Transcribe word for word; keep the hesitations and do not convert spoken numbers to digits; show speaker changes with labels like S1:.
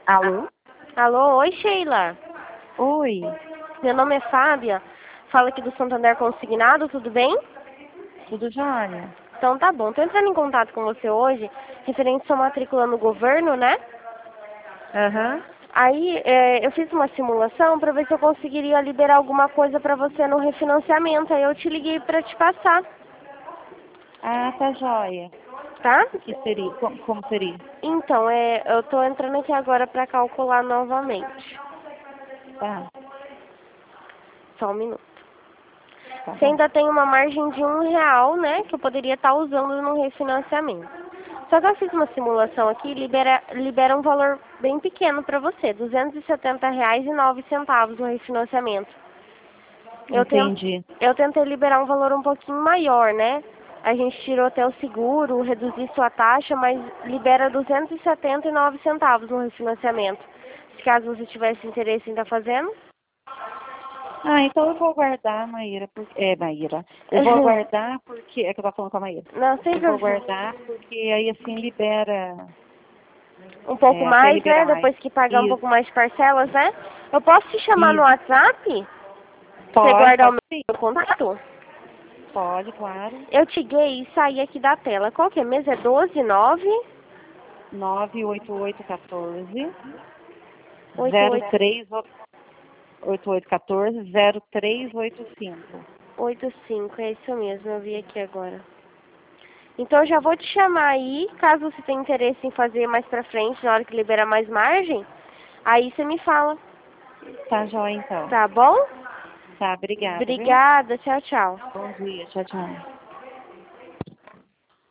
S1: Alô?
S2: Alô, oi Sheila.
S1: Oi,
S2: Meu nome é Fábia. Fala aqui do Santander Consignado, tudo bem?
S1: tudo jóia?
S2: Então tá bom. Tô entrando em contato com você hoje, referente à sua matrícula no governo, né?
S1: Aham.
S2: Aí é, eu fiz uma simulação para ver se eu conseguiria liberar alguma coisa para você no refinanciamento. Aí eu te liguei para te passar,
S1: Ah, tá jóia.
S2: tá?
S1: O que seria? Como, como seria?
S2: Então, é, eu tô entrando aqui agora para calcular novamente.
S1: Tá,
S2: Só um minuto.
S1: tá
S2: Você
S1: bom.
S2: ainda tem uma margem de um real, né, que eu poderia estar usando no refinanciamento. Só que eu fiz uma simulação aqui e libera, libera um valor bem pequeno para você, duzentos e setenta reais e nove centavos no refinanciamento. Eu, ten,
S1: Entendi.
S2: eu tentei liberar um valor um pouquinho maior, né? A gente tirou até o seguro, reduzir sua taxa, mas libera duzentos e setenta e nove centavos no refinanciamento. Se caso você tivesse interesse em estar fazendo.
S1: Ah, então eu vou aguardar, Maíra. Por... É, Maíra. Eu vou aguardar porque... É que eu tava falando com a Maíra.
S2: Não, sem
S1: Eu vou
S2: problema.
S1: aguardar porque aí assim libera...
S2: Um pouco
S1: É, até
S2: mais, né?
S1: liberar mais.
S2: Depois que pagar um pouco
S1: Isso,
S2: mais de parcelas, né? Eu posso te chamar no
S1: isso.
S2: WhatsApp? Pra você
S1: Pode,
S2: guardar o
S1: pode sim.
S2: meu contato?
S1: Pode, claro.
S2: Eu te liguei e saí aqui da tela. Qual que é mesmo? É doze nove
S1: nove oito oito um quatro
S2: oito
S1: zero
S2: oito
S1: três oito oito um quatro zero três oito cinco.
S2: oito cinco. É isso mesmo, eu vi aqui agora. Então eu já vou te chamar aí, caso você tenha interesse em fazer mais pra frente, na hora que liberar mais margem, aí você me fala,
S1: Tá jóia, então.
S2: tá bom?
S1: Tá, obrigada, viu?
S2: Obrigada, tchau, tchau.
S1: Bom dia, tchau, tchau.